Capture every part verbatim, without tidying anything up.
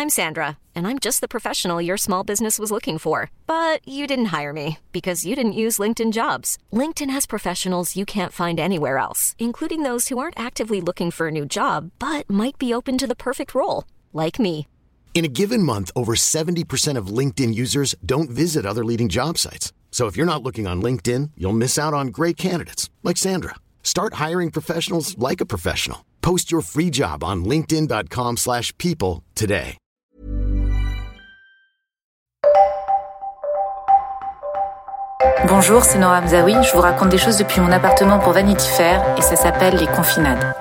I'm Sandra, and I'm just the professional your small business was looking for. But you didn't hire me because you didn't use LinkedIn Jobs. LinkedIn has professionals you can't find anywhere else, including those who aren't actively looking for a new job, but might be open to the perfect role, like me. In a given month, over seventy percent of LinkedIn users don't visit other leading job sites. So if you're not looking on LinkedIn, you'll miss out on great candidates like Sandra. Start hiring professionals like a professional. Post your free job on linkedin.com slash people today. Bonjour, c'est Nora Hamzaoui. Je vous raconte des choses depuis mon appartement pour Vanity Fair et ça s'appelle les confinades.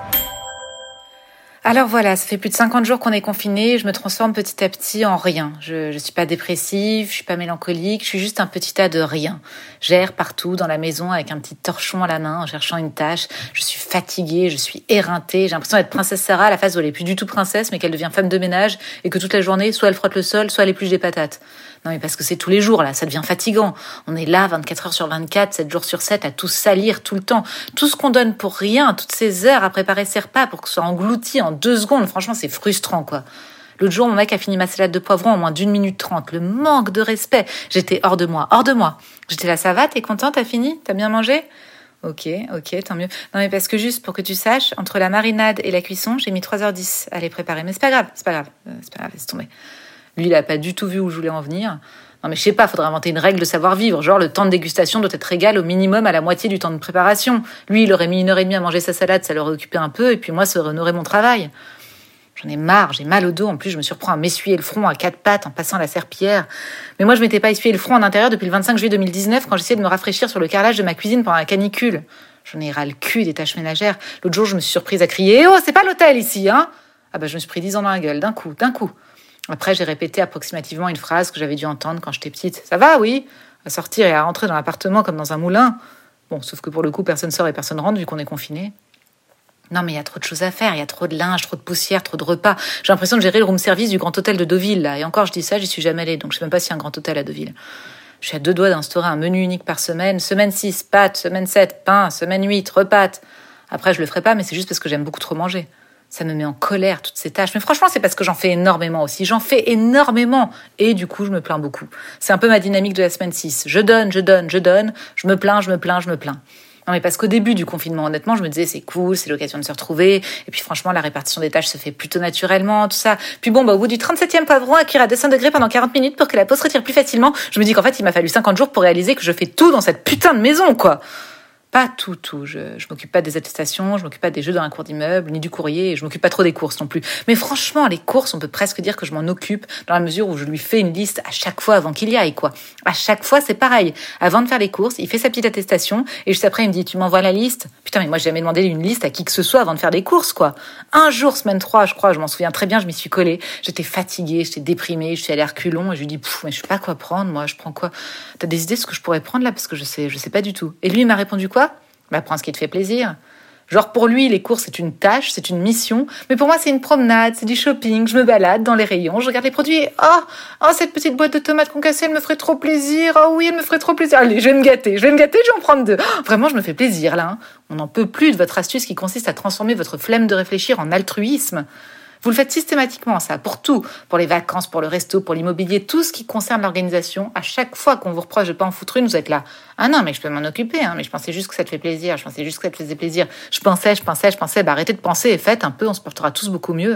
Alors voilà, ça fait plus de cinquante jours qu'on est confinés, je me transforme petit à petit en rien. Je, je suis pas dépressive, je suis pas mélancolique, je suis juste un petit tas de rien. J'erre partout dans la maison avec un petit torchon à la main en cherchant une tâche. Je suis fatiguée, je suis éreintée, j'ai l'impression d'être princesse Sarah à la phase où elle est plus du tout princesse mais qu'elle devient femme de ménage et que toute la journée, soit elle frotte le sol, soit elle épluche des patates. Non mais parce que c'est tous les jours là, ça devient fatigant. On est là vingt-quatre heures sur vingt-quatre, sept jours sur sept à tout salir tout le temps. Tout ce qu'on donne pour rien, toutes ces heures à préparer ses repas pour que ce soit englouti en deux secondes, franchement c'est frustrant quoi. L'autre jour, mon mec a fini ma salade de poivrons en moins d'une minute trente. Le manque de respect. J'étais hors de moi, hors de moi. J'étais là, ça va, t'es content, t'as fini, t'as bien mangé ? Ok, ok, tant mieux. Non mais parce que juste pour que tu saches, entre la marinade et la cuisson, j'ai mis trois heures dix à les préparer. Mais c'est pas grave, c'est pas grave, euh, c'est pas grave, laisse tomber. Lui, il a pas du tout vu où je voulais en venir. Non mais je sais pas, faudrait inventer une règle de savoir-vivre. Genre, le temps de dégustation doit être égal au minimum à la moitié du temps de préparation. Lui, il aurait mis une heure et demie à manger sa salade, ça l'aurait occupé un peu, et puis moi, ça aurait honoré mon travail. J'en ai marre, j'ai mal au dos. En plus, je me surprends à m'essuyer le front à quatre pattes en passant la serpillière. Mais moi, je m'étais pas essuyé le front en intérieur depuis le vingt-cinq juillet deux mille dix-neuf quand j'essayais de me rafraîchir sur le carrelage de ma cuisine pendant la canicule. J'en ai ras le cul des tâches ménagères. L'autre jour, je me suis surprise à crier « Eh oh, c'est pas l'hôtel ici, hein !» Ah bah, je me suis pris dix ans dans la gueule, d'un coup, d'un coup. Après, j'ai répété approximativement une phrase que j'avais dû entendre quand j'étais petite. « Ça va, oui ?» À sortir et à rentrer dans l'appartement comme dans un moulin. Bon, sauf que pour le coup, personne sort et personne rentre vu qu'on est confinés. Non, mais il y a trop de choses à faire. Il y a trop de linge, trop de poussière, trop de repas. J'ai l'impression de gérer le room service du Grand Hôtel de Deauville, là. Et encore, je dis ça, j'y suis jamais allée. Donc, je sais même pas s'il y a un Grand Hôtel à Deauville. Je suis à deux doigts d'instaurer un menu unique par semaine. Semaine six, pâtes. Semaine sept, pain. Semaine huit, repas. Après, je le ferai pas, mais c'est juste parce que j'aime beaucoup trop manger. Ça me met en colère, toutes ces tâches. Mais franchement, c'est parce que j'en fais énormément aussi. J'en fais énormément. Et du coup, je me plains beaucoup. C'est un peu ma dynamique de la semaine six. Je donne, je donne, je donne. Je me plains, je me plains, je me plains. Non, mais parce qu'au début du confinement, honnêtement, je me disais, c'est cool, c'est l'occasion de se retrouver. Et puis, franchement, la répartition des tâches se fait plutôt naturellement, tout ça. Puis bon, bah, au bout du trente-septième poivron à cuire à deux cents degrés pendant quarante minutes pour que la peau se retire plus facilement, je me dis qu'en fait, il m'a fallu cinquante jours pour réaliser que je fais tout dans cette putain de maison, quoi. Pas tout, tout. Je, je m'occupe pas des attestations, je m'occupe pas des jeux dans la cour d'immeuble, ni du courrier, et je m'occupe pas trop des courses non plus. Mais franchement, les courses, on peut presque dire que je m'en occupe dans la mesure où je lui fais une liste à chaque fois avant qu'il y aille, quoi. À chaque fois, c'est pareil. Avant de faire les courses, il fait sa petite attestation, et juste après, il me dit, tu m'envoies la liste? Putain, mais moi, j'ai jamais demandé une liste à qui que ce soit avant de faire des courses, quoi. Un jour, semaine trois, je crois, je m'en souviens très bien, je m'y suis collée. J'étais fatiguée, j'étais déprimée, je suis allée à reculons, et je lui dis, mais je sais pas quoi prendre, moi, je prends quoi? T'as des idées de ce que je pourrais prendre là? Parce que je sais, je sais pas du tout. Et lui, il m'a répondu quoi? Bah, prends ce qui te fait plaisir. Genre, pour lui, les courses, c'est une tâche, c'est une mission. Mais pour moi, c'est une promenade, c'est du shopping. Je me balade dans les rayons, je regarde les produits et oh, oh, cette petite boîte de tomates concassées, elle me ferait trop plaisir. Oh oui, elle me ferait trop plaisir. Allez, je vais me gâter, je vais me gâter, je vais en prendre deux. Oh, vraiment, je me fais plaisir, là. Hein. On n'en peut plus de votre astuce qui consiste à transformer votre flemme de réfléchir en altruisme. Vous le faites systématiquement, ça, pour tout. Pour les vacances, pour le resto, pour l'immobilier, tout ce qui concerne l'organisation. À chaque fois qu'on vous reproche de pas en foutre une, vous êtes là. Ah non, mais je peux m'en occuper, hein, mais je pensais juste que ça te fait plaisir. Je pensais juste que ça te faisait plaisir. Je pensais, je pensais, je pensais. Bah, arrêtez de penser et faites un peu, on se portera tous beaucoup mieux.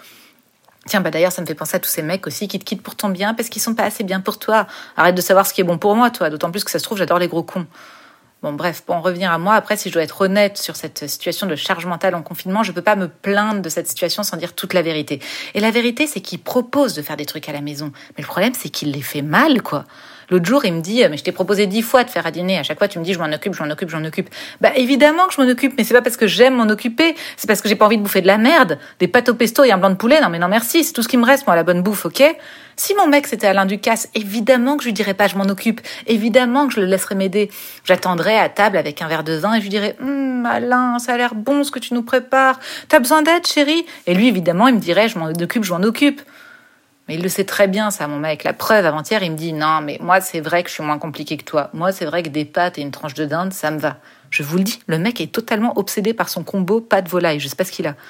Tiens, bah d'ailleurs, ça me fait penser à tous ces mecs aussi qui te quittent pour ton bien parce qu'ils sont pas assez bien pour toi. Arrête de savoir ce qui est bon pour moi, toi. D'autant plus que ça se trouve, j'adore les gros cons. Bon, bref, pour en revenir à moi, après, si je dois être honnête sur cette situation de charge mentale en confinement, je peux pas me plaindre de cette situation sans dire toute la vérité. Et la vérité, c'est qu'il propose de faire des trucs à la maison. Mais le problème, c'est qu'il les fait mal, quoi. L'autre jour, il me dit, mais je t'ai proposé dix fois de faire à dîner. À chaque fois, tu me dis, je m'en occupe, je m'en occupe, je m'en occupe. Bah, évidemment que je m'en occupe, mais c'est pas parce que j'aime m'en occuper. C'est parce que j'ai pas envie de bouffer de la merde. Des pâtes au pesto et un blanc de poulet. Non, mais non, merci. C'est tout ce qui me reste, moi, la bonne bouffe, ok? Si mon mec, c'était Alain Ducasse, évidemment que je lui dirais pas, je m'en occupe. Évidemment que je le laisserais m'aider. J'attendrais à table avec un verre de vin et je lui dirais, hum, Alain, ça a l'air bon ce que tu nous prépares. T'as besoin d'aide, chérie? Et lui, évidemment, il me dirait, je m'en occupe, je m'en occupe. Mais il le sait très bien, ça, mon mec. La preuve, avant-hier, il me dit « Non, mais moi, c'est vrai que je suis moins compliqué que toi. Moi, c'est vrai que des pâtes et une tranche de dinde, ça me va. » Je vous le dis, le mec est totalement obsédé par son combo pâte-volaille. Je sais pas ce qu'il a.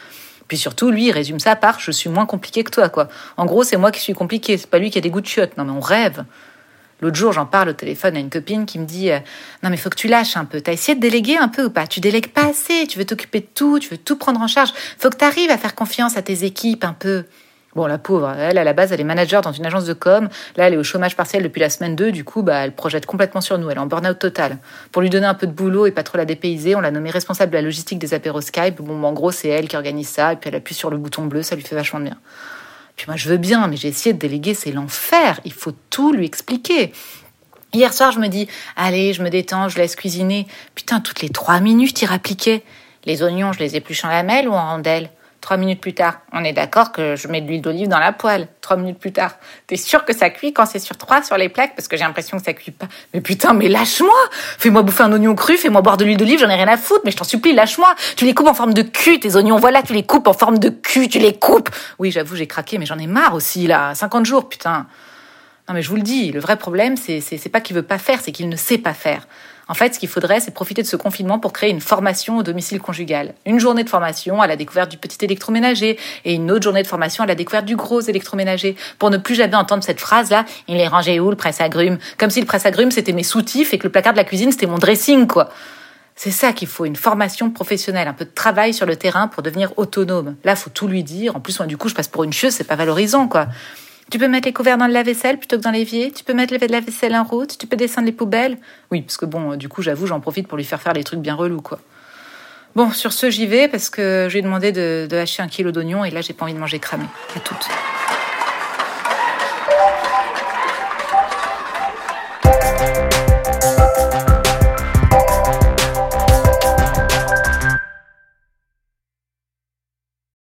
Puis surtout, lui, il résume ça par « je suis moins compliqué que toi », quoi. En gros, c'est moi qui suis compliqué, c'est pas lui qui a des goûts de chiottes. Non, mais on rêve. L'autre jour, j'en parle au téléphone à une copine qui me dit euh, « Non, mais faut que tu lâches un peu. T'as essayé de déléguer un peu ou pas ? Tu délègues pas assez. Tu veux t'occuper de tout. Tu veux tout prendre en charge. Faut que t'arrives à faire confiance à tes équipes un peu. » Bon, la pauvre, elle, à la base, elle est manager dans une agence de com. Là, elle est au chômage partiel depuis la semaine deux. Du coup, bah, elle projette complètement sur nous. Elle est en burn-out total. Pour lui donner un peu de boulot et pas trop la dépayser, on l'a nommée responsable de la logistique des apéros Skype. Bon, en gros, c'est elle qui organise ça. Et puis, elle appuie sur le bouton bleu. Ça lui fait vachement de bien. Puis moi, je veux bien, mais j'ai essayé de déléguer. C'est l'enfer. Il faut tout lui expliquer. Hier soir, je me dis, allez, je me détends, je laisse cuisiner. Putain, toutes les trois minutes, il rappliquait. Les oignons, je les épluche en lamelles ou en rondelles ? Trois minutes plus tard, on est d'accord que je mets de l'huile d'olive dans la poêle. Trois minutes plus tard, t'es sûr que ça cuit quand c'est sur trois sur les plaques ? Parce que j'ai l'impression que ça cuit pas. Mais putain, mais lâche-moi ! Fais-moi bouffer un oignon cru, fais-moi boire de l'huile d'olive, j'en ai rien à foutre, mais je t'en supplie, lâche-moi ! Tu les coupes en forme de cul, tes oignons, voilà, tu les coupes en forme de cul, tu les coupes ! Oui, j'avoue, j'ai craqué, mais j'en ai marre aussi, là. cinquante jours, putain. Non, mais je vous le dis, le vrai problème, c'est, c'est, c'est pas qu'il veut pas faire, c'est qu'il ne sait pas faire. En fait, ce qu'il faudrait, c'est profiter de ce confinement pour créer une formation au domicile conjugal. Une journée de formation à la découverte du petit électroménager et une autre journée de formation à la découverte du gros électroménager. Pour ne plus jamais entendre cette phrase-là, « il est rangé où le presse-agrumes ?» Comme si le presse-agrumes, c'était mes soutifs et que le placard de la cuisine, c'était mon dressing, quoi. C'est ça qu'il faut, une formation professionnelle, un peu de travail sur le terrain pour devenir autonome. Là, faut tout lui dire. En plus, moi, du coup, je passe pour une chieuse, c'est pas valorisant, quoi. Tu peux mettre les couverts dans le lave-vaisselle plutôt que dans l'évier. Tu peux mettre le lave-vaisselle en route. Tu peux descendre les poubelles. Oui, parce que bon, du coup, j'avoue, j'en profite pour lui faire faire les trucs bien relous, quoi. Bon, sur ce, j'y vais parce que je lui ai demandé de, de hacher un kilo d'oignons et là, j'ai pas envie de manger cramé. À toutes.